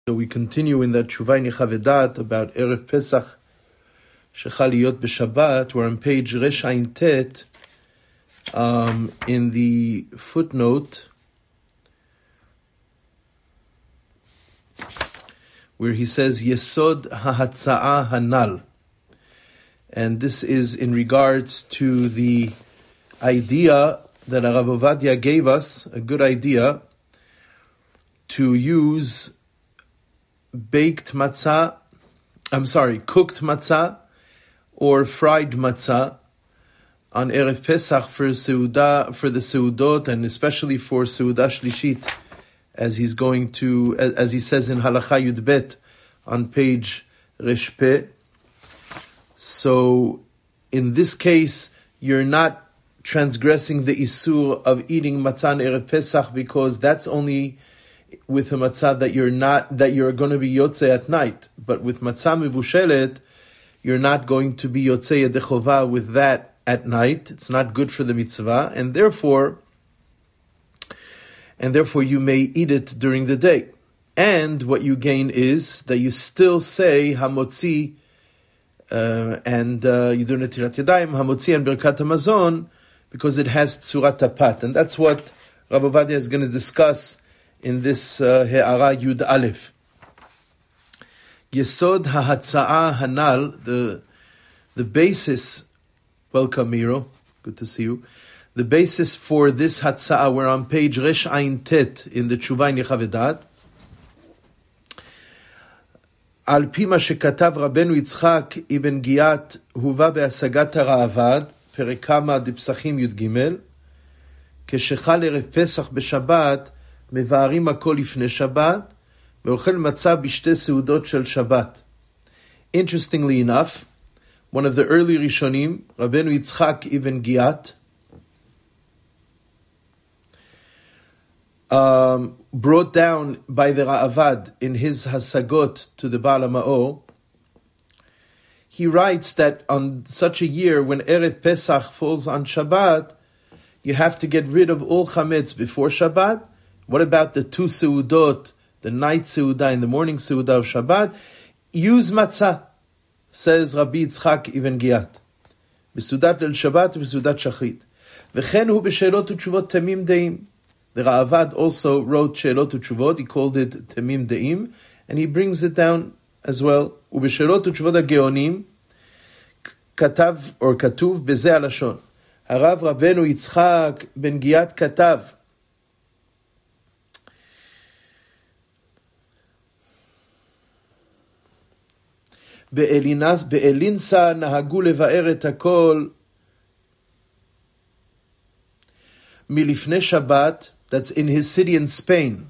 So we continue in that Tshuvah Nichavedat about Erev Pesach Shechal Liyot b'Shabbat. We're on page Resh Ayin Tet, in the footnote where he says Yesod HaHatza'ah Hanal, and this is in regards to the idea that Rav Ovadia gave us, a good idea to use cooked matzah or fried matzah on Erev Pesach for Seudah, for the Seudot, and especially for Seudah Shlishit, as he says in Halacha Yud Bet on page Resh Peh. So in this case, you're not transgressing the Isur of eating matzah on Erev Pesach, because that's only with a matzah that you're going to be yotze at night. But with matzah mivushelet, you're not going to be yotze yedechovah with that at night. It's not good for the mitzvah, and therefore you may eat it during the day. And what you gain is that you still say hamotzi, and you do netilat yadayim, hamotzi and birkat hamazon, because it has tzurat apat, and that's what Rav Ovadia is going to discuss in this He'ara Yud Aleph. Yesod HaHatza'ah Hanal, the basis, welcome Miro, good to see you. The basis for this Hatza'ah, we're on page Resh Ayin Tet in the Tshuvah Nichavedat. Al pi ma shekatav Rabbeinu Yitzchak ibn Giyat huva be'asagat ha'Ra'avad, perek kama dipsachim Yud Gimel, כשחל ערב פסח בשבת, מבארים הכל לפני שבת, ואוכל מצה בשתי סעודות של שבת. Interestingly enough, one of the early Rishonim, Rabbeinu Yitzchak ibn Giyat, brought down by the Ra'avad in his Hasagot to the Baal HaMa'or, he writes that on such a year when Erev Pesach falls on Shabbat, you have to get rid of all chametz before Shabbat. What about the two seudot, the night seudah and the morning seudah of Shabbat? Use matzah, says Rabbi Yitzchak ibn Giyat. B'seudat el Shabbat, b'seudat Shachrit. V'chen hu b'sheilot u'tshuvot temim deim. The Ra'avad also wrote sheilot u'tshuvot. He called it temim deim, and he brings it down as well. U'b'sheilot u'tshuvot ha'geonim katav or katuv b'zeh halashon. Harav Rabbeinu Yitzchak ben Giyat katav. באלינסה נהגו לבאר את הכל מלפני שבת. That's in his city in Spain.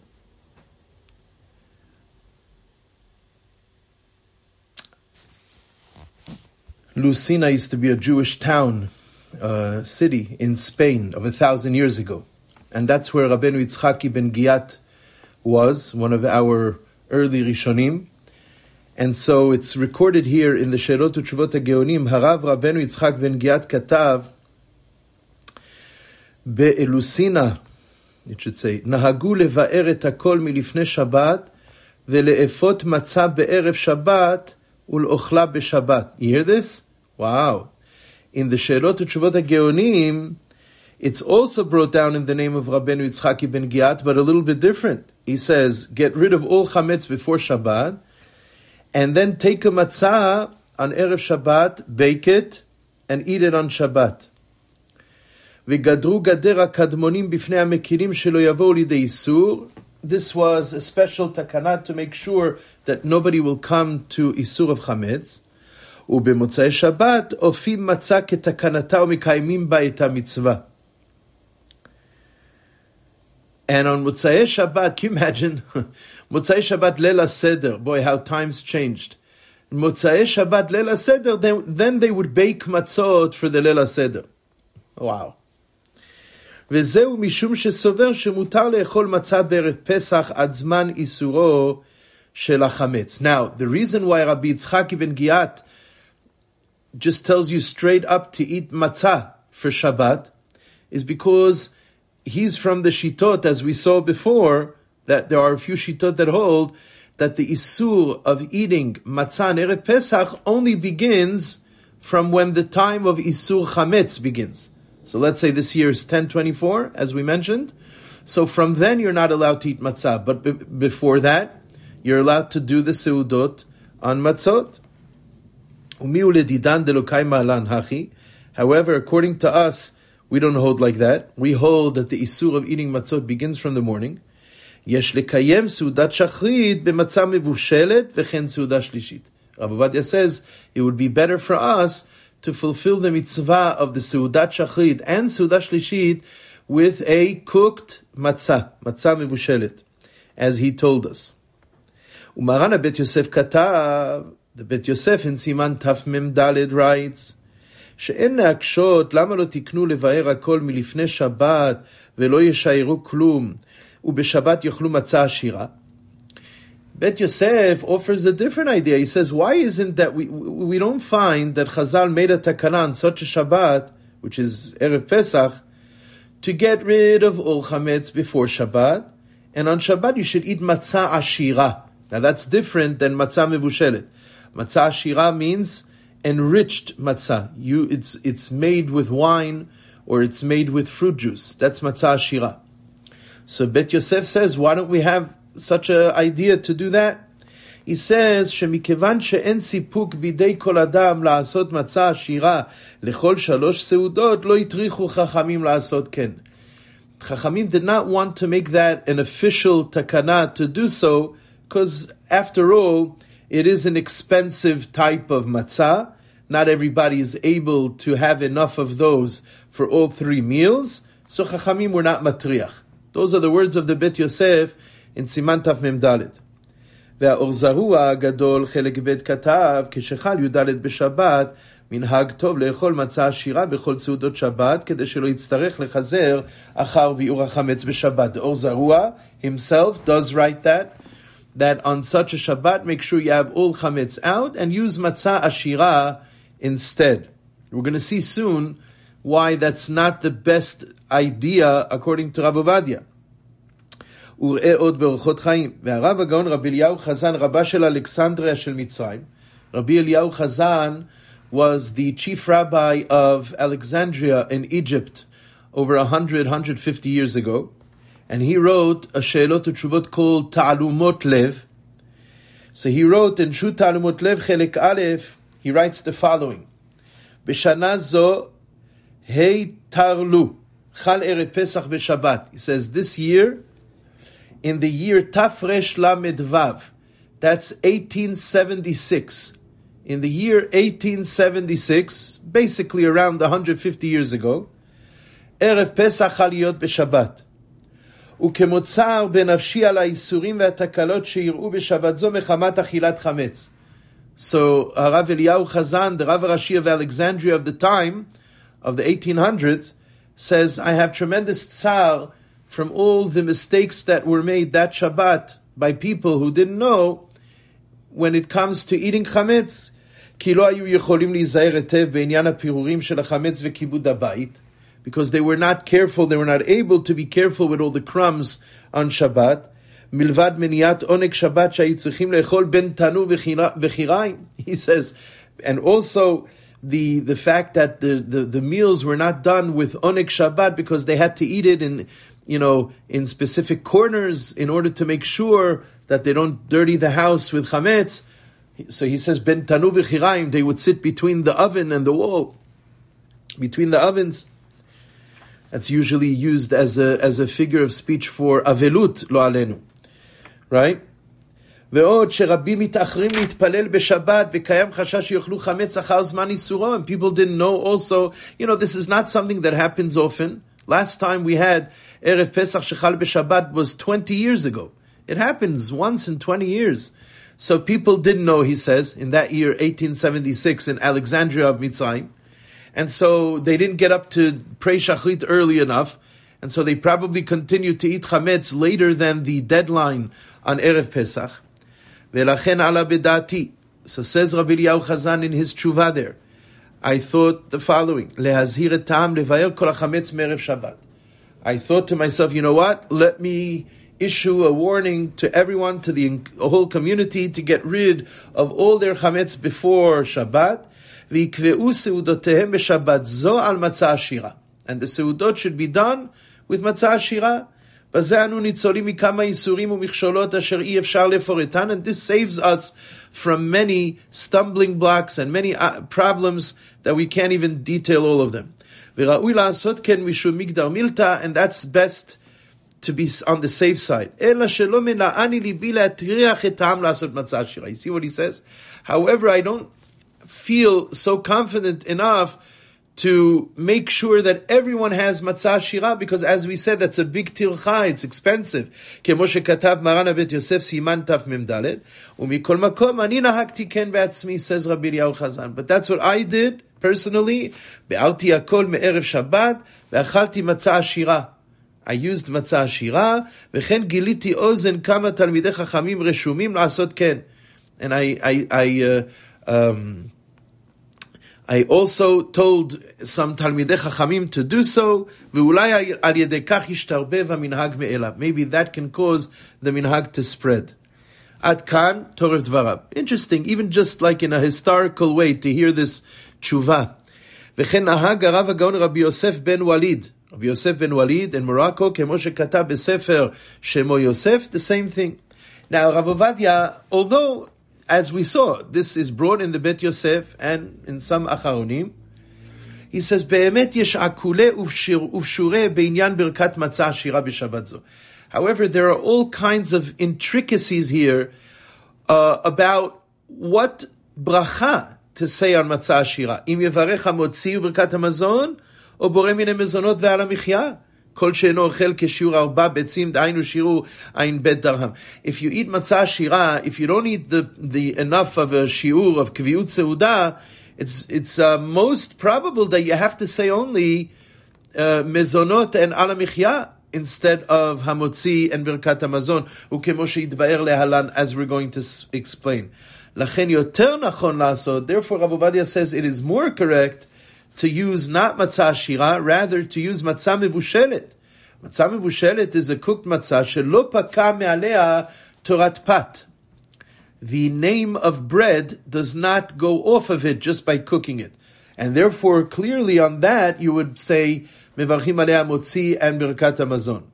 Lucena used to be a Jewish town, city in Spain of 1,000 years ago. And that's where Rabbeinu Yitzchak ibn Giyat was, one of our early Rishonim. And so it's recorded here in the Sheilot u'Tshuvot HaGeonim, Harav Rabbeinu Yitzchak ben Giyat katav, be'elusina, it should say, Nahagu leva'er et hakol milifnei Shabbat, ve'le'efot matzah be'erev Shabbat, ul'ochla be'Shabbat. You hear this? Wow. In the Sheilot u'Tshuvot HaGeonim, it's also brought down in the name of Rabbeinu Yitzchak ibn Giyat, but a little bit different. He says, get rid of all chametz before Shabbat, and then take a matzah on Erev Shabbat, bake it, and eat it on Shabbat. V'gadru gader hakadmonim b'fnei hamekirim shelo yavou lidei isur. This was a special takana to make sure that nobody will come to isur of chametz. U'b'motzai Shabbat ofim matzah ketakanata u'mekayimim ba et hamitzvah. And on Motzai Shabbat, can you imagine? Motzai Shabbat Leila Seder. Boy, how times changed. Motzai Shabbat Leila Seder, then they would bake matzot for the Leila Seder. Wow. וזהו משום שסובר שמותר לאכול מצה בערב פסח עד זמן איסורו של החמץ. Now, the reason why Rabbi Yitzchak ibn Giyat just tells you straight up to eat matzah for Shabbat is because he's from the Shitot, as we saw before, that there are a few Shitot that hold that the Isur of eating matzah on Erev Pesach only begins from when the time of Isur Chametz begins. So let's say this year is 1024, as we mentioned. So from then you're not allowed to eat matzah. But before that, you're allowed to do the seudot on matzot. However, according to us, we don't hold like that. We hold that the Isur of eating matzot begins from the morning. יש לקיים סעודת שחרית במצה מבושלת וכן סעודה שלישית. Rav Ovadia says it would be better for us to fulfill the mitzvah of the Seudat Shachrit and Seudat Shlishit with a cooked matzah mevushelet, as he told us. Umaran Bet Yosef katav, the Bet Yosef in Siman Taf Mem Daled writes, שאין להקשות, למה לא תקנו לבאר הכל מלפני שבת ולא ישיירו כלום, ובשבת יאכלו מצה עשירה? Bet Yosef offers a different idea. He says, why isn't that we don't find that Chazal made a takana on such a Shabbat, which is Erev Pesach, to get rid of all chametz before Shabbat, and on Shabbat you should eat matzah ashira. Now that's different than matzah mevushelet. Matzah ashira means enriched matzah. It's made with wine or it's made with fruit juice. That's matzah ashira. So Bet Yosef says, why don't we have such an idea to do that? He says, שמכיוון שאין סיפוק בידי כל אדם לעשות מצה עשירה לכל 3 סעודות, לא הטריחו חכמים לעשות כן. Chachamim did not want to make that an official takana to do so, because after all, it is an expensive type of matzah. Not everybody is able to have enough of those for all 3 meals, so Chachamim were not matriach. Those are the words of the Bet Yosef in Siman Taf Mem Dalet. והאור זרוע הגדול חלק ב' כתב, כשחל י"ד בשבת, מנהג טוב לאכול מצה עשירה בכל סעודות שבת, כדי שלא יצטרך לחזר אחר ביעור החמץ בשבת. The אור זרוע himself does write that on such a Shabbat, make sure you have all chametz out and use matzah ashira instead. We're going to see soon why that's not the best idea according to Rav Ovadia. וראה עוד באורחות חיים. והרב הגאון רבי אליהו חזן, רבה של אלכסנדריה של מצרים. Rabbi Eliyahu Chazan was the chief rabbi of Alexandria in Egypt over 150 years ago. And he wrote a She'elot u'Tshuvot called Ta'alumot Lev. So he wrote in Shu Ta'alumot Lev Chelek Aleph, he writes the following. B'shana zo hei tarlu chal erev Pesach b'Shabbat. He says, this year, in the year Tafresh Lamed Vav, that's 1876. In the year 1876, basically around 150 years ago, Erev Pesach Chaliyot b'Shabbat. וכמוצר בנפשי על האיסורים והתקלות שיראו בשבת זו מחמת אכילת חמץ. So Rav Eliyahu Chazan, the Rav Rashi of Alexandria of the time, of the 1800s, says, I have tremendous tsar from all the mistakes that were made that Shabbat by people who didn't know when it comes to eating chametz. כי לא היו יכולים להיזהר היטב בעניין הפירורים של החמץ וכיבוד הבית, because they were not careful, they were not able to be careful with all the crumbs on Shabbat. מלבד מניעת עונג שבת שהיו צריכים לאכול בין תנור וחיריים. He says, and also the fact that the meals were not done with oneg Shabbat because they had to eat it in specific corners in order to make sure that they don't dirty the house with chametz. So he says, ben tanu v'chiraim, they would sit between the oven and the wall, between the ovens. That's usually used as a figure of speech for avelut lo alenu, right? ועוד שרבים מתאחרים להתפלל בשבת וקיים חשש שיאכלו חמץ אחר זמן איסורו, and people didn't know also, this is not something that happens often. Last time we had Erev Pesach shechal b'Shabbat was 20 years ago. It happens once in 20 years. So people didn't know, he says, in that year, 1876, in Alexandria of Mitzrayim. And so they didn't get up to pray Shachrit early enough. And so they probably continued to eat chametz later than the deadline on Erev Pesach. Ve'lachen ala bedati. So says Rabbi Eliyahu Chazan in his tshuva there, I thought the following, lehazhir etam levayer kol hachametz me'erev Shabbat. I thought to myself, you know what? Let me issue a warning to everyone, to the whole community, to get rid of all their chametz before Shabbat. ויקבעו סעודותיהם בשבת זו על מצה עשירה. And the seudot should be done with matzah ashira. בזה אנו ניצולים מכמה איסורים ומכשולות אשר אי אפשר לפורטן, and this saves us from many stumbling blocks and many problems that we can't even detail all of them. וראוי לעשות כן משום מגדר מילתא, and that's best to be on the safe side. אלא שלא מנעני ליבי להטריח את העם לעשות מצה עשירה. You see what he says? However, I don't feel so confident enough to make sure that everyone has matzah shira, because as we said, that's a big tircha, it's expensive. כמו שכתב מרן הבית יוסף סימן תמ"ד, ומכל מקום אני נהגתי כן בעצמי, says Rabbi Eliyahu Chazan. But that's what I did personally. ביארתי הכל מערב שבת, ואכלתי מצה עשירה. I used מצה עשירה, וכן גיליתי אוזן כמה תלמידי חכמים רשומים לעשות כן. And I also told some Talmidei Chachamim to do so. Maybe that can cause the minhag to spread. Ad kan Torah Dvarav. Interesting, even just like in a historical way to hear this tshuva. V'chen nahag Rav HaGaon Rabbi Yosef ben Walid. Rabbi Yosef ben Walid in Morocco, כמו שכתב בספר Shemo Yosef, the same thing. Now Rav Ovadia, although as we saw, this is brought in the Bet Yosef and in some Acharonim. He says, "Be'emet yesh akule ufshure beinyan birkat matzah ashira b'Shabbat zo." However, there are all kinds of intricacies here about what bracha to say on matzah ashira. Im yevarech hamotzi birkat hamazon, or boreh min hamazonot ve'al hamichya. If you eat matzah shira, if you don't eat the enough of a shiur of kviut seudah, it's most probable that you have to say only mezonot and ala michya instead of hamotzi and birkat hamazon, ukemo sheitbaer lehalan, as we're going to explain. Lachen yoter nachon la'asod. Therefore, Rav Ovadia says it is more correct to use not matzah shira, rather to use matzah mevushelet. Matzah mevushelet is a cooked matzah shelo paka me'alea torat pat. The name of bread does not go off of it just by cooking it. And therefore, clearly on that, you would say mevarchim alea motzi and birkat hamazon.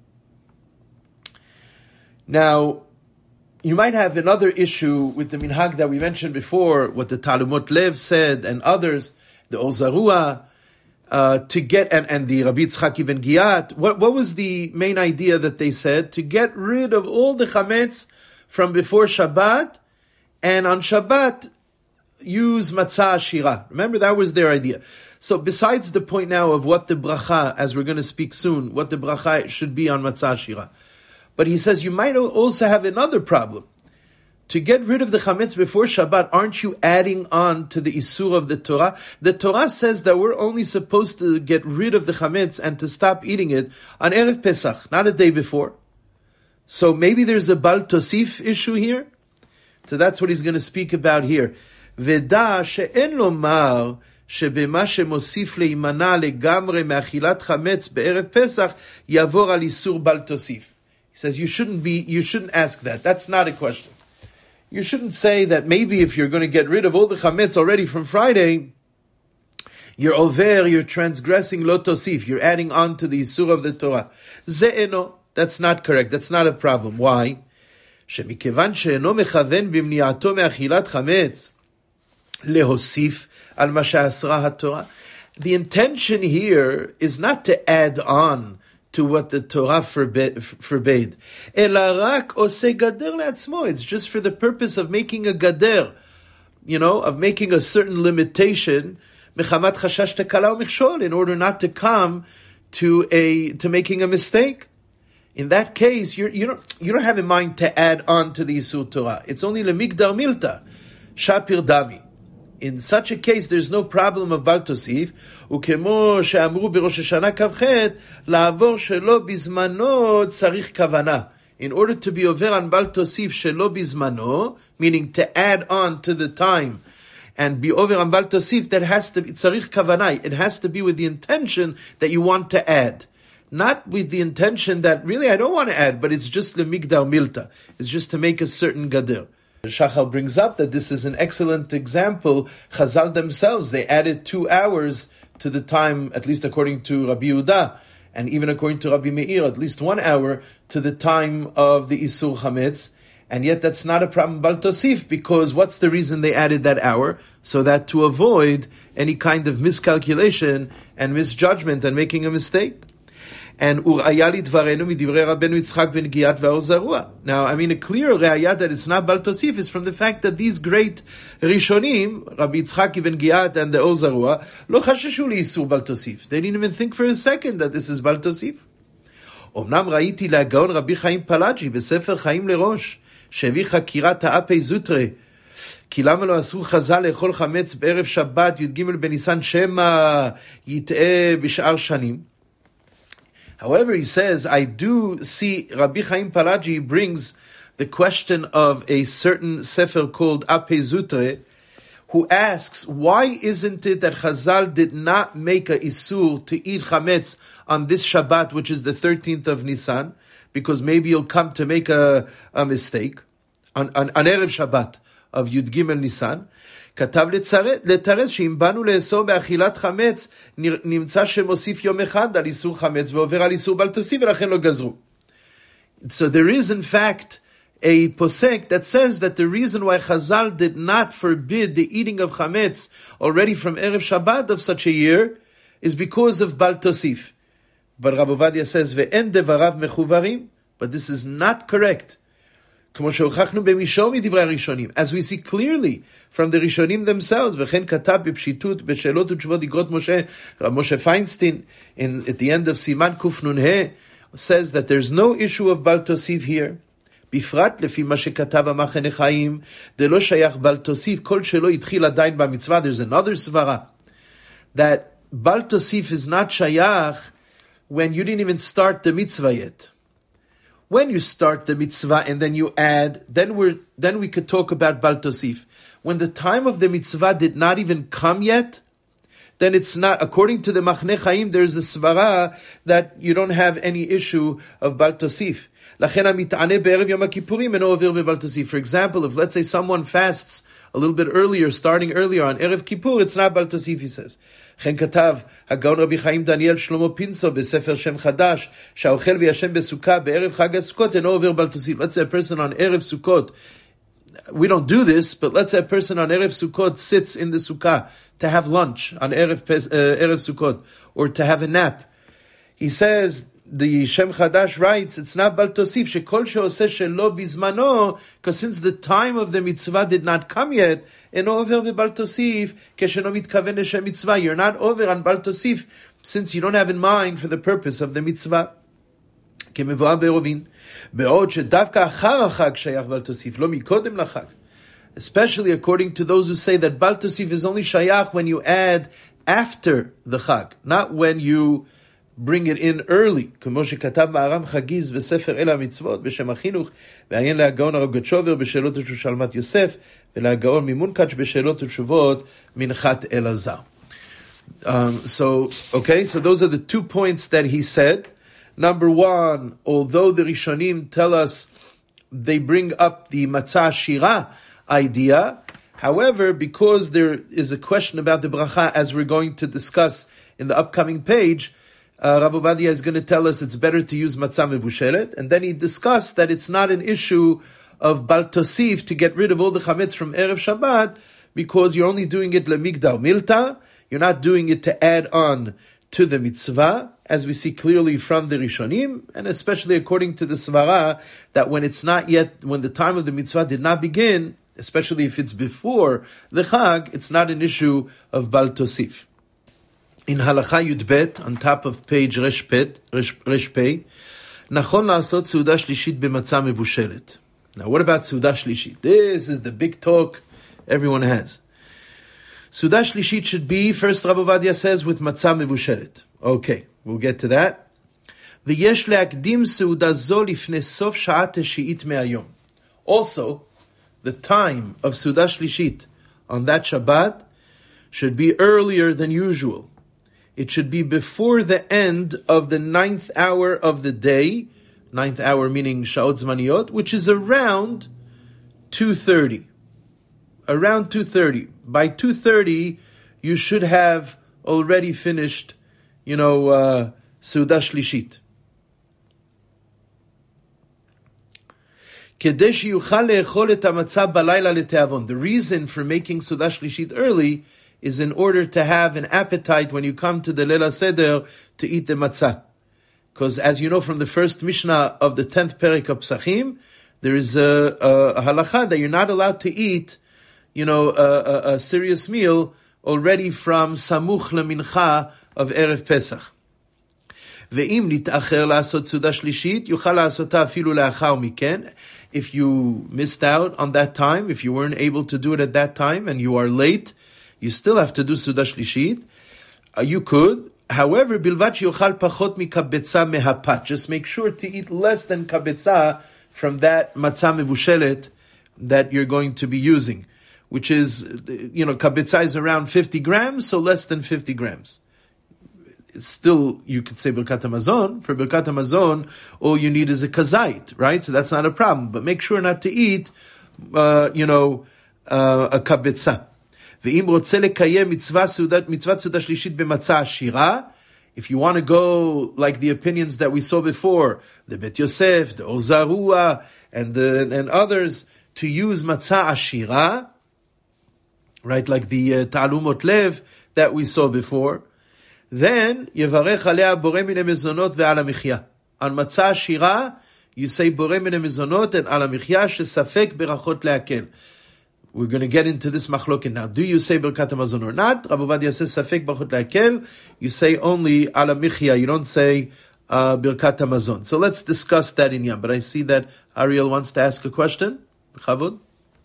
Now, you might have another issue with the minhag that we mentioned before, what the Talmud Lev said and others, the Ozarua, to get, and the Rabbi Tzchak Ibn Giyat. What was the main idea that they said? To get rid of all the chametz from before Shabbat, and on Shabbat, use matzah ashira. Remember, that was their idea. So besides the point now of what the bracha, as we're going to speak soon, what the bracha should be on matzah ashira. But he says, you might also have another problem. To get rid of the chametz before Shabbat, aren't you adding on to the isur of the Torah? The Torah says that we're only supposed to get rid of the chametz and to stop eating it on Erev Pesach, not a day before. So maybe there's a Bal Tosif issue here. So that's what he's going to speak about here. Veda she'en lomar שבמה שמוסיף להימנע לגמרי מאכילת חמץ בערב פסח יעבור על איסור בל תוסיף. He says you shouldn't ask that. That's not a question. You shouldn't say that maybe if you're going to get rid of all the chametz already from Friday, you're transgressing lo tosif, you're adding on to the isur of the Torah. Ze'eno, that's not correct, that's not a problem. Why? שמכיוון שאינו מכוון במניעתו מאכילת חמץ, להוסיף על מה שאסרה התורה. The intention here is not to add on to what the Torah forbade. אלא רק עושה גדר לעצמו. It's just for the purpose of making a gader, of making a certain limitation, מחמת חשש תקלה ומכשול, in order not to come to making a mistake. In that case, you don't have in mind to add on to the Yisur Torah. It's only lemigdar milta, shapir dami. In such a case, there's no problem of Bal Tosif. Ukemo she'amru b'Rosh Hashanah kavchet la'avor shelo bizmano tzarich kavana. In order to be over on Bal Tosif shelo bizmano, meaning to add on to the time, and be over on Bal Tosif, that has to be tzarich kavana. It has to be with the intention that you want to add. not with the intention that really I don't want to add, but it's just lemigdal milta. It's just to make a certain gader. Shachal brings up that this is an excellent example. Chazal themselves, they added 2 hours to the time, at least according to Rabbi Yehuda, and even according to Rabbi Meir, at least 1 hour to the time of the Isur Chametz. And yet that's not a problem Bal Tosif, because what's the reason they added that hour? So that to avoid any kind of miscalculation and misjudgment and making a mistake. And uraya lidvarenu midivrei Rabbeinu Yitzchak ben Giyat ve'or Zarua. Now, a clear re'ayah that it's not Bal Tosif is from the fact that these great Rishonim, Rabbi Yitzchak ben Giyat and the Or Zarua, lo chasheshu li'isur Bal Tosif. They didn't even think for a second that this is Bal Tosif. אמנם ראיתי להגאון רבי חיים פלאג'י בספר חיים לראש, שהביא חקירת האפי זוטרה, כי למה לא אסרו חז"ל לאכול חמץ בערב שבת י"ג בניסן שמא יטעה בשאר שנים. However, he says, I do see Rabbi Chaim Palaji brings the question of a certain sefer called Ape Zutre, who asks, why isn't it that Chazal did not make a isur to eat chametz on this Shabbat, which is the 13th of Nisan, because maybe you'll come to make a mistake, on Erev Shabbat of Yud Gimel Nisan. כתב לתרץ שאם באנו לאסור באכילת חמץ, נמצא שמוסיף יום אחד על איסור חמץ ועובר על איסור בל תוסיף ולכן לא גזרו. So there is in fact a posek that says that the reason why Chazal did not forbid the eating of chametz already from Erev Shabbat of such a year is because of Bal Tosif. But Rav Ovadia says, ve'en devarav mechuvarim, but this is not correct. As we see clearly from the Rishonim themselves, וכן כתב בפשיטות בשאלות ותשובות אגרות Moshe Feinstein at the end of Siman Kuf Nun He says that there's no issue of Bal Tosif here. בפרט לפי מה שכתב המחנה חיים, דלא שייך בל תוסיף, כל שלא התחיל עדיין במצווה. There's another svara that Bal Tosif is not shayach when you didn't even start the mitzvah yet. When you start the mitzvah and then you add, then we could talk about Bal Tosif. When the time of the mitzvah did not even come yet, then it's not, according to the Machne Chaim, there's a svara that you don't have any issue of Bal Tosif. For example, if let's say someone fasts a little bit earlier, starting earlier on Erev Kippur, it's not Bal Tosif, he says. לכן כתב הגאון רבי חיים דניאל שלמה פינסו בספר שם חדש שהאוכל וישן בסוכה בערב חג הסוכות אינו עובר בל תוסיף. Let's say a person on Erev Sukkot, we don't do this, but let's say a person on Erev Sukkot sits in the sukkah to have lunch on Erev Sukkot, or to have a nap. He says, the Shem Chadash writes, it's not Bal Tosif, shekol she'oseh shelo bizmano, because since the time of the mitzvah did not come yet, eno over b'Bal Tosif, kesheno mitkaven l'shem mitzvah. You're not over on Bal Tosif, since you don't have in mind for the purpose of the mitzvah. כמבואר בעירובין, בעוד שדווקא אחר החג שייך Bal Tosif, לא מקודם לחג. Especially according to those who say that Bal Tosif is only shayach when you add after the chag, not when you bring it in early. כמו שכתב מהר"ם חגיז בספר אל המצוות בשם החינוך, ועיין להגאון הרב גצ'ובר בשאלות ושלמת יוסף, ולהגאון ממונקץ' בשאלות ותשובות מנחת אלעזר. So those are the 2 points that he said. Number one, although the Rishonim tell us they bring up the matzah shira idea, however, because there is a question about the bracha, as we're going to discuss in the upcoming page, Rav Ovadia is going to tell us it's better to use matzah mevushelet, and then he discussed that it's not an issue of Bal Tosif to get rid of all the chametz from Erev Shabbat, because you're only doing it lemigdal milta, you're not doing it to add on to the mitzvah, as we see clearly from the Rishonim, and especially according to the Svara, that when the time of the mitzvah did not begin, especially if it's before the Chag, it's not an issue of Bal Tosif. In Halacha Yud Bet, on top of page Resh Pei, nachon la'asot seudah shlishit b'matzah mevushelet. Now, what about seudah shlishit? This is the big talk everyone has. Seudah shlishit should be, first Rav Ovadia says, with matzah mevushelet. Okay, we'll get to that. V'yesh le'akdim seudah zo lifnei sof sha'at teshi'it me'ayom. Also, the time of seudah shlishit on that Shabbat should be earlier than usual. it should be before the end of the 9th hour of the day, 9th hour meaning Sha'ot Zmaniyot, which is around 2:30. Around 2:30. By 2:30, you should have already finished, Seudah Shlishit. The reason for making Seudah Shlishit early is in order to have an appetite when you come to the Leila Seder to eat the matzah. Because as you know from the first Mishnah of the 10th Perek of Psachim, there is a halacha that you're not allowed to eat, a serious meal already from Samuch LeMincha of Erev Pesach. Ve'im nit'acher la'asot Seudah Shlishit, yuchal la'asota afilu la'achar miken. If you missed out on that time, if you weren't able to do it at that time and you are late, you still have to do Seudah Shlishit. You could. However, bilvat yochal pachot mikabetza mehapat. Just make sure to eat less than kabetza from that matzah mevushelet that you're going to be using, which is, kabetza is around 50 grams, so less than 50 grams. Still, you could say Birkat HaMazon. For Birkat HaMazon, all you need is a kazait, right? So that's not a problem. But make sure not to eat, a kabetza. Ve'im rotze lekayem mitzvah Seudah Shlishit b'matzah ashira. If you want to go like the opinions that we saw before, the Bet Yosef, the Or Zarua, and others, to use matzah ashira, right, like the Ta'alumot Lev that we saw before, then yevarech alea borei min mezonot ve'al hamichya. On matzah ashira, you say borei min mezonot and al hamichya shesafek berachot leakel. We're going to get into this machloket now. Do you say Birkat HaMazon or not? Rav Ovadia says Safek Bachot Le'akel. You say only Ala Michya. You don't say Birkat HaMazon. So let's discuss that in Yam. But I see that Ariel wants to ask a question. Chavod?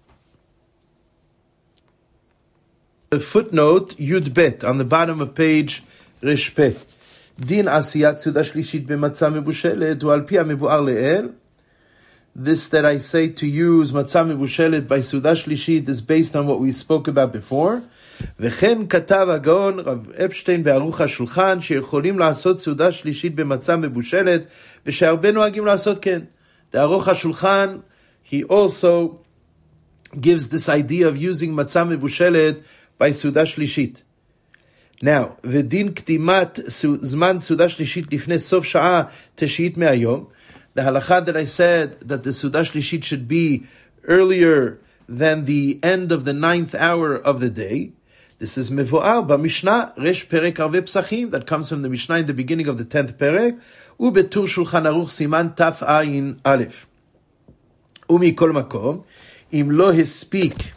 The footnote Yud Bet on the bottom of page Resh Peh. Din Asiyat Seudah Shlishit b'matzah mevushelet hu al pi hamevuar le'el. This that I say to use matzah mevushelet by Seudah Shlishit is based on what we spoke about before. V'chen katav Gaon Rav Epstein be'aruch hashulchan she'echolim la'asot Seudah Shlishit b'matzah mevushelet v'she'arbe noagim la'asot ken. The Aruch HaShulchan, he also gives this idea of using matzah mevushelet by Seudah Shlishit. Now, v'din ktimat zman Seudah Shlishit lifnei sof sha'a teshiit me'ayom. The halakha that I said that the Seudah Shlishit should be earlier than the end of the 9th hour of the day. This is mevo'ar b'Mishnah Resh Perek Arvei Psachim that comes from the Mishnah in the beginning of the 10th Perek. Ubetur Shulchan Aruch Siman Taf Ayin Aleph. Umikol makom im lo hispeak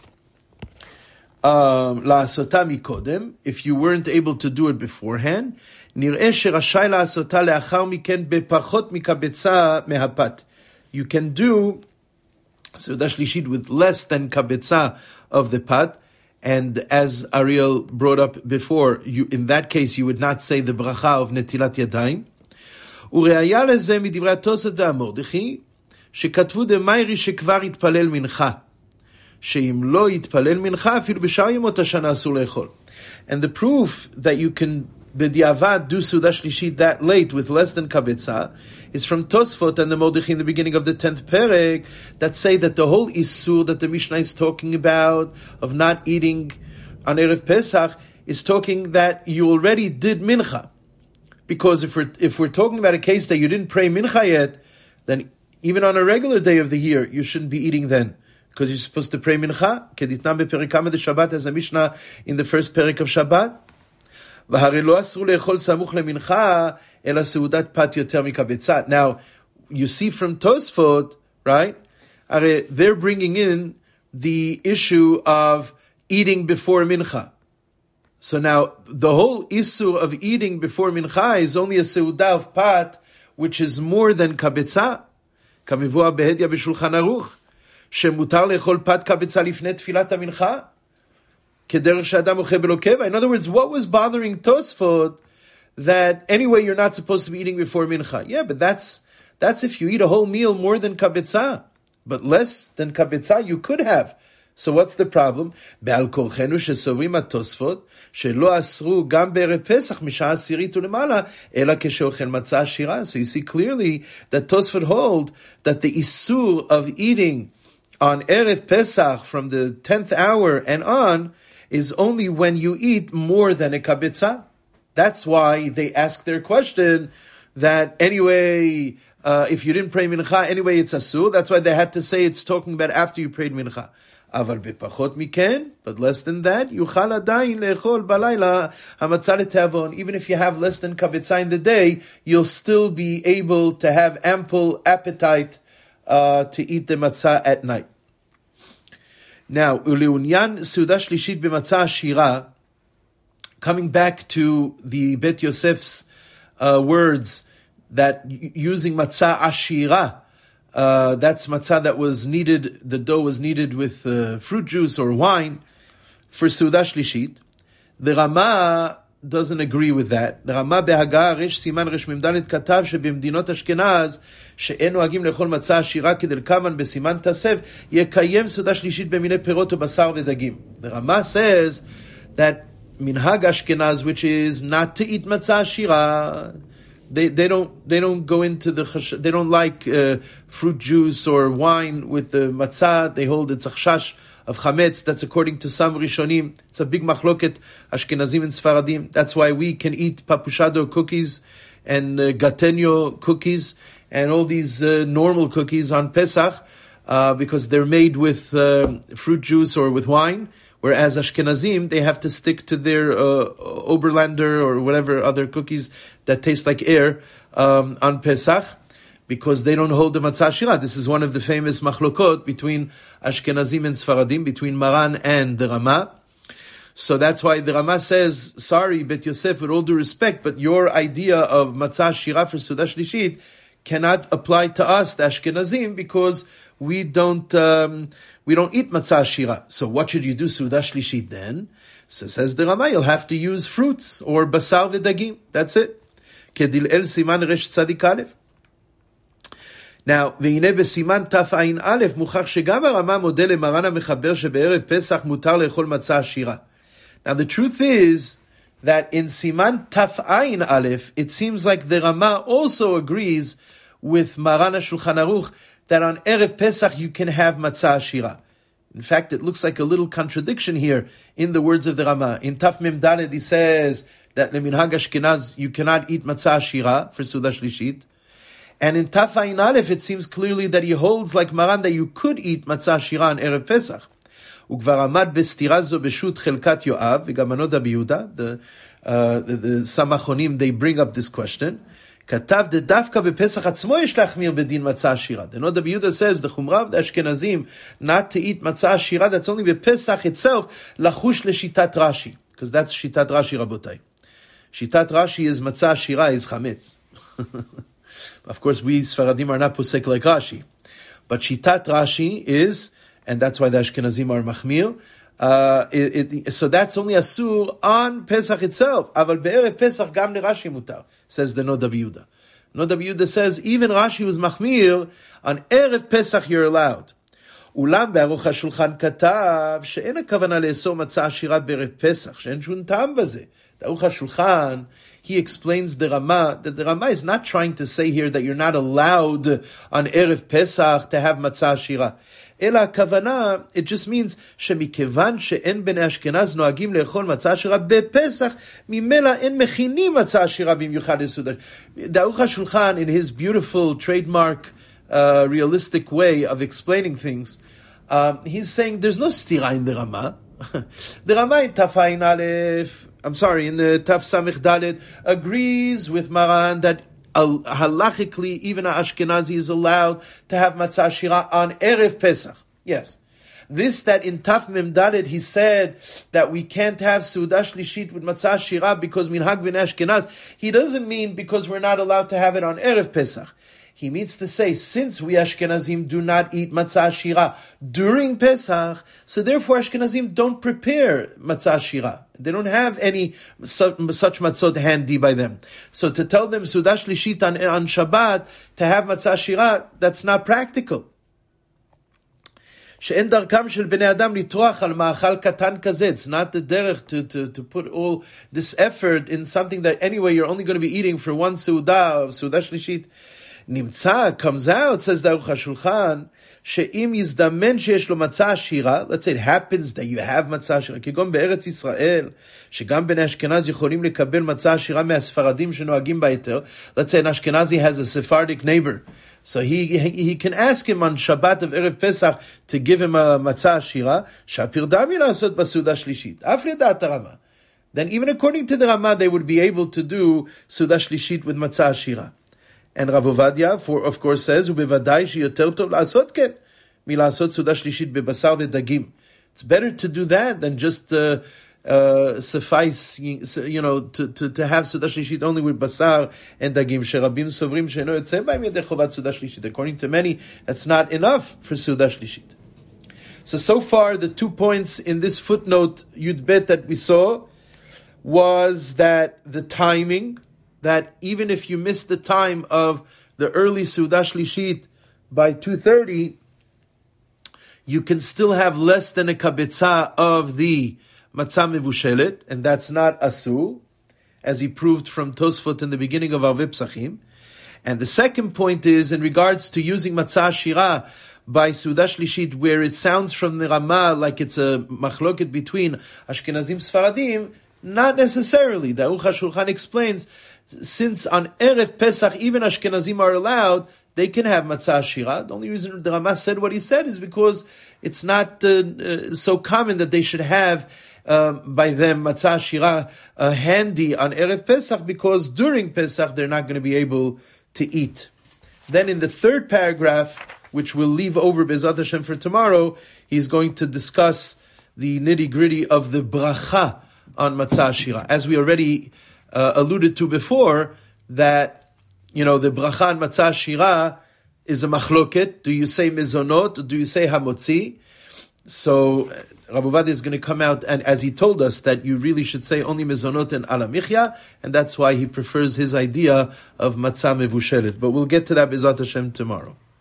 la'asota mikodem. If you weren't able to do it beforehand, נראה שרשאי לעשותה לאחר מכן בפחות מקבצה מהפת. You can do Seudah Shlishit with less than kabetza of the pat, and as Ariel brought up before, in that case you would not say the bracha of netilat yadayim. וראיה לזה מדברי התוספות והמרדכי, שכתבו דמיירי שכבר יתפלל מנחה, שאם לא יתפלל מנחה אפילו בשאר ימות השנה אסור לאכול. And the proof that you can b'diavad do Seudah Shlishit that late with less than kabetza is from Tosfot and the Mordechai in the beginning of the 10th Perek that say that the whole Isur that the Mishnah is talking about of not eating on Erev Pesach is talking that you already did Mincha. Because if we're talking about a case that you didn't pray Mincha yet, then even on a regular day of the year, you shouldn't be eating then. Because you're supposed to pray Mincha. Keditnam bePerek de Shabbat as a Mishnah in the first Perek of Shabbat. Now, you see from Tosfot, right? They're bringing in the issue of eating before Mincha. So now, the whole issue of eating before Mincha is only a seudah of pat, which is more than kabetza. Kamivua behedya b'shulchan aruch. Shemutar lechol pat kabetza lifnei tfilat ha-mincha. In other words, what was bothering Tosfot that anyway you're not supposed to be eating before mincha? Yeah, but that's if you eat a whole meal more than kabetza. But less than kabetza you could have. So what's the problem? בעל כורחנו שסוברים התוספות שלא אסרו גם בערב פסח משעה עשירית ולמעלה אלא כשאוכל מצה עשירה. So you see clearly that Tosfot hold that the isur of eating on erev Pesach from the 10th hour and on is only when you eat more than a kabitza. That's why they ask their question that anyway, if you didn't pray mincha, anyway it's asur. That's why they had to say it's talking about after you prayed mincha. אבל בפחות מכן, but less than that, יוכל עדיין לאכול בלילה המצה לתיאבון. Even if you have less than kabitza in the day, you'll still be able to have ample appetite to eat the matzah at night. Now, ולעניין סעודה שלישית במצה עשירה, coming back to the Bet Yosef's words that using matzah ashira, that's matzah that was kneaded, the dough was kneaded with fruit juice or wine for Seudah Shlishit. The Rama doesn't agree with that. The Rama בהגה רש סימן רש ממדלת כתב שבמדינות אשכנז שאין נוהגים לאכול מצה עשירה כדלקמן בסימן תסב יקיים סעודה שלישית במיני פירות ובשר ודגים. The Rama says that minhag Ashkenaz, which is not to eat matzah ashira, they don't go into they don't like fruit juice or wine with the matzah. They hold it's a chashash of chametz. That's according to some rishonim. It's a big machloket Ashkenazim and Sfaradim. That's why we can eat papushado cookies and gatenio cookies and all these normal cookies on Pesach because they're made with fruit juice or with wine. Whereas Ashkenazim, they have to stick to their Oberlander or whatever other cookies that taste like air on Pesach, because they don't hold the matzah shira. This is one of the famous machlokot between Ashkenazim and Sfaradim, between Maran and the Rama. So that's why the Rama says, sorry, Bet Yosef, with all due respect, but your idea of matzah shira for Seudah Shlishit cannot apply to us, the Ashkenazim, because we don't eat matzah shira. So what should you do Seudah Shlishit then? So says the Rama, you'll have to use fruits or basar v'dagim. That's it. Kedil'el siman resh tzadik aleph. Now, והנה בסימן תפעין א' מוכח שגם הרמה מודה למרן המחבר שבערב פסח מותר לאכול מצה עשירה. Now the truth is that in siman taf'ayin aleph, it seems like the Rama also agrees with Maran HaShulchan Aruch that on Erev Pesach you can have matzah ashira. In fact, it looks like a little contradiction here in the words of the Rama. In Taf Mem Daled he says that leminhag Ashkenaz you cannot eat matzah ashira for Seudah Shlishit. And in Taf Ayin Aleph it seems clearly that he holds like Maran that you could eat matzah ashira on Erev Pesach. וכבר עמד בסתירה זו בשו"ת חלקת יואב, וגם ענוד רבי יהודה, the Samachronim, they bring up this question. כתב דווקא בפסח עצמו יש להחמיר בדין מצה עשירה. The Nod Rabbi Yehuda says, the Chumra of the Ashkenazim, not to eat matzah ashira, that's only בפסח itself, לחוש לשיטת רש"י. Because that's שיטת רש"י, רבותיי. שיטת רש"י is matzah ashira is chametz. Of course, we Sfaradim are not posek like Rashi. But shitat Rashi is, and that's why the Ashkenazim are machmir, so that's only asur on Pesach itself. Aval be'erev Pesach gam Rashi mutar, says the Nod Rabbi Yehuda. Nod Rabbi Yehuda says, even Rashi was machmir, on Erev Pesach you're allowed. אולם בערוך השולחן כתב שאין הכוונה לאסור מצה עשירה בערב פסח, שאין שום טעם בזה. בערוך השולחן, he explains the Rama, that the Rama is not trying to say here that you're not allowed on Erev Pesach to have matzah ashira. אלא הכוונה, it just means שמכיוון שאין בני אשכנז נוהגים לאכול מצה עשירה בפסח, ממילא אין מכינים מצה עשירה במיוחד לסעודה. בערוך השולחן, in his beautiful trademark realistic way of explaining things, he's saying there's no stira in the Rama. The Rama in Taf Ayin Aleph, in the Taf Samech Dalet, agrees with Maran that halachically even an Ashkenazi is allowed to have matzah shira on Erev Pesach. Yes. This that in Taf Mem Dalet he said that we can't have Seudah Shlishit with matzah shira because minhag b'nei Ashkenaz, he doesn't mean because we're not allowed to have it on Erev Pesach. He means to say, since we Ashkenazim do not eat matzah shira during Pesach, so therefore Ashkenazim don't prepare matzah shira. They don't have any such matzot handy by them. So to tell them Seudah Shlishit on Shabbat to have matzah shira, that's not practical. שאין דרכם של בני אדם לטרוח על מאכל קטן כזה. It's not the derech to put all this effort in something that anyway you're only going to be eating for one סעודה, או סעודה שלישית. נמצא, comes out, says the Aruch HaShulchan, שאם יזדמן שיש לו מצה עשירה, let's say it happens that you have מצה עשירה, כגון בארץ ישראל, שגם בני אשכנז יכולים לקבל מצה עשירה מהספרדים שנוהגים בהיתר, let's say an Ashkenazi has a Sephardic neighbor, so he can ask him on Shabbat of Erev Pesach to give him a מצה עשירה, שהפרדמי לעשות בסעודה שלישית, אף לדעת הרמה. Then even according to the Rama, they would be able to do סעודה שלישית with מצה עשירה. And Rav Ovadia, of course, says, "Ubevadai sheyoter tov la'asot ken mila'asot suda shlishit bebasar v'dagim." It's better to do that than just suffice, to have suda shlishit only with basar and dagim. Sherabim sovrim she'eno yotzeh b'hem yedei chovat suda shlishit. According to many, that's not enough for suda shlishit. So far, the 2 points in this footnote Yud Bet that we saw was that the timing, that even if you miss the time of the early Seudah Shlishit by 2:30, you can still have less than a kabetza of the matzah mevushelet, and that's not asur, as he proved from Tosfot in the beginning of Arvei Psachim. And the second point is in regards to using matzah shira by Seudah Shlishit, where it sounds from the Ramah like it's a machloket between Ashkenazim Sfaradim. Not necessarily. The Aruch HaShulchan explains, since on Erev Pesach, even Ashkenazim are allowed, they can have matzah shira. The only reason the Ramah said what he said is because it's not so common that they should have by them matzah shira handy on Erev Pesach, because during Pesach they're not going to be able to eat. Then in the third paragraph, which we'll leave over Bezat Hashem for tomorrow, he's going to discuss the nitty-gritty of the bracha on matzah shira. As we already alluded to before, that, the bracha on matzah shira is a machloket. Do you say mezonot or do you say hamotzi? So Rav Ovadia is going to come out, and as he told us, that you really should say only mezonot and ala michya, and that's why he prefers his idea of matzah mevushelet. But we'll get to that Bezat Hashem tomorrow.